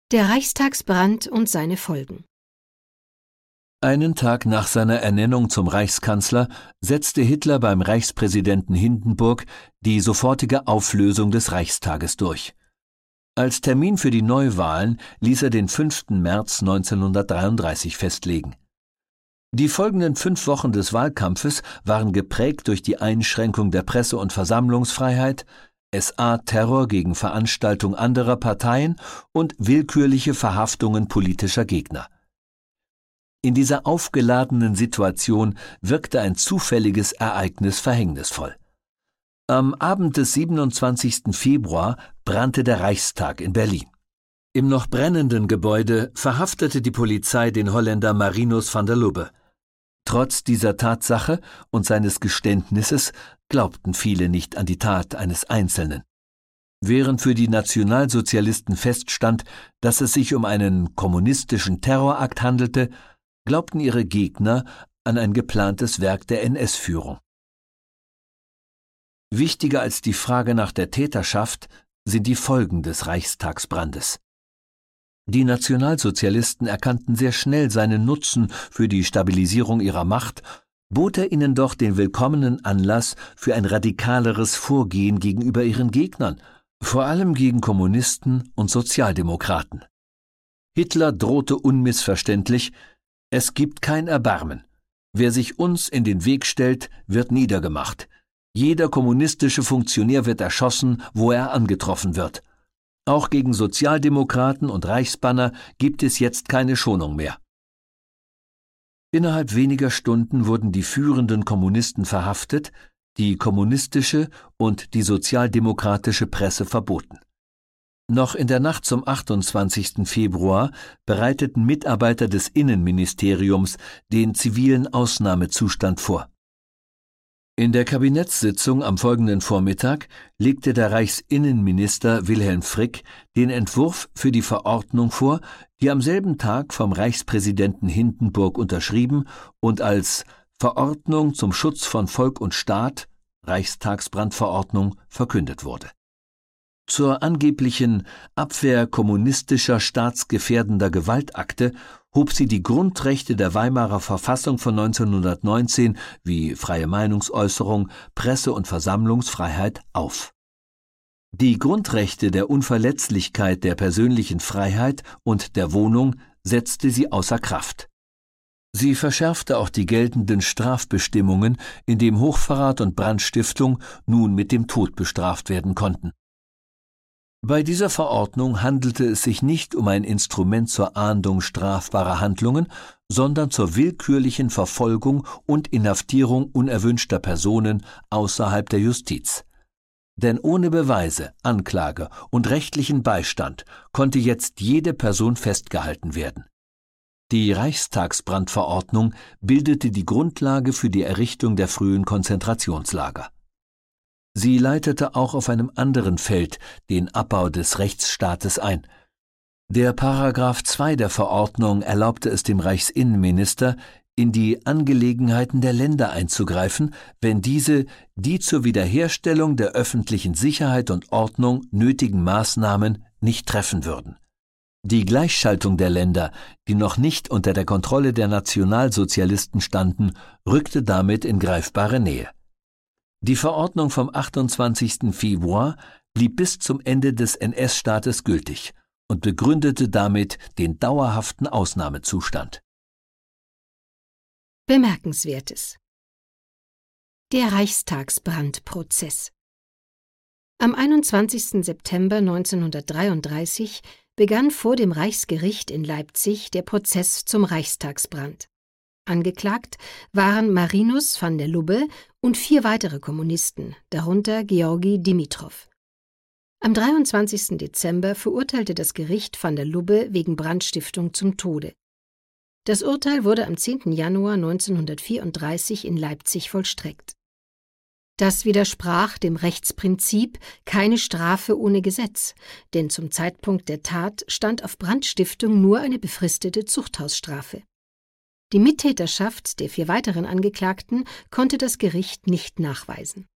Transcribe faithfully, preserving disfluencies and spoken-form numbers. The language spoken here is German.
Der Reichstagsbrand und seine Folgen. Einen Tag nach seiner Ernennung zum Reichskanzler setzte Hitler beim Reichspräsidenten Hindenburg die sofortige Auflösung des Reichstages durch. Als Termin für die Neuwahlen ließ er den fünften März neunzehnhundertdreiunddreißig festlegen. Die folgenden fünf Wochen des Wahlkampfes waren geprägt durch die Einschränkung der Presse- und Versammlungsfreiheit, S A-Terror gegen Veranstaltung anderer Parteien und willkürliche Verhaftungen politischer Gegner. In dieser aufgeladenen Situation wirkte ein zufälliges Ereignis verhängnisvoll. Am Abend des siebenundzwanzigsten Februar brannte der Reichstag in Berlin. Im noch brennenden Gebäude verhaftete die Polizei den Holländer Marinus van der Lubbe. Trotz dieser Tatsache und seines Geständnisses glaubten viele nicht an die Tat eines Einzelnen. Während für die Nationalsozialisten feststand, dass es sich um einen kommunistischen Terrorakt handelte, glaubten ihre Gegner an ein geplantes Werk der N S-Führung. Wichtiger als die Frage nach der Täterschaft sind die Folgen des Reichstagsbrandes. Die Nationalsozialisten erkannten sehr schnell seinen Nutzen für die Stabilisierung ihrer Macht, bot er ihnen doch den willkommenen Anlass für ein radikaleres Vorgehen gegenüber ihren Gegnern, vor allem gegen Kommunisten und Sozialdemokraten. Hitler drohte unmissverständlich: Es gibt kein Erbarmen. Wer sich uns in den Weg stellt, wird niedergemacht. Jeder kommunistische Funktionär wird erschossen, wo er angetroffen wird. Auch gegen Sozialdemokraten und Reichsbanner gibt es jetzt keine Schonung mehr. Innerhalb weniger Stunden wurden die führenden Kommunisten verhaftet, die kommunistische und die sozialdemokratische Presse verboten. Noch in der Nacht zum achtundzwanzigsten Februar bereiteten Mitarbeiter des Innenministeriums den zivilen Ausnahmezustand vor. In der Kabinettssitzung am folgenden Vormittag legte der Reichsinnenminister Wilhelm Frick den Entwurf für die Verordnung vor, die am selben Tag vom Reichspräsidenten Hindenburg unterschrieben und als Verordnung zum Schutz von Volk und Staat, Reichstagsbrandverordnung, verkündet wurde. Zur angeblichen Abwehr kommunistischer staatsgefährdender Gewaltakte hob sie die Grundrechte der Weimarer Verfassung von neunzehnhundertneunzehn wie freie Meinungsäußerung, Presse- und Versammlungsfreiheit auf. Die Grundrechte der Unverletzlichkeit der persönlichen Freiheit und der Wohnung setzte sie außer Kraft. Sie verschärfte auch die geltenden Strafbestimmungen, indem Hochverrat und Brandstiftung nun mit dem Tod bestraft werden konnten. Bei dieser Verordnung handelte es sich nicht um ein Instrument zur Ahndung strafbarer Handlungen, sondern zur willkürlichen Verfolgung und Inhaftierung unerwünschter Personen außerhalb der Justiz. Denn ohne Beweise, Anklage und rechtlichen Beistand konnte jetzt jede Person festgehalten werden. Die Reichstagsbrandverordnung bildete die Grundlage für die Errichtung der frühen Konzentrationslager. Sie leitete auch auf einem anderen Feld den Abbau des Rechtsstaates ein. Der Paragraph zwei der Verordnung erlaubte es dem Reichsinnenminister, in die Angelegenheiten der Länder einzugreifen, wenn diese die zur Wiederherstellung der öffentlichen Sicherheit und Ordnung nötigen Maßnahmen nicht treffen würden. Die Gleichschaltung der Länder, die noch nicht unter der Kontrolle der Nationalsozialisten standen, rückte damit in greifbare Nähe. Die Verordnung vom achtundzwanzigsten Februar blieb bis zum Ende des N S-Staates gültig und begründete damit den dauerhaften Ausnahmezustand. Bemerkenswertes: Der Reichstagsbrandprozess. Am einundzwanzigsten September neunzehnhundertdreiunddreißig begann vor dem Reichsgericht in Leipzig der Prozess zum Reichstagsbrand. Angeklagt waren Marinus van der Lubbe und vier weitere Kommunisten, darunter Georgi Dimitrow. Am dreiundzwanzigsten Dezember verurteilte das Gericht van der Lubbe wegen Brandstiftung zum Tode. Das Urteil wurde am zehnten Januar neunzehnhundertvierunddreißig in Leipzig vollstreckt. Das widersprach dem Rechtsprinzip keine Strafe ohne Gesetz, denn zum Zeitpunkt der Tat stand auf Brandstiftung nur eine befristete Zuchthausstrafe. Die Mittäterschaft der vier weiteren Angeklagten konnte das Gericht nicht nachweisen.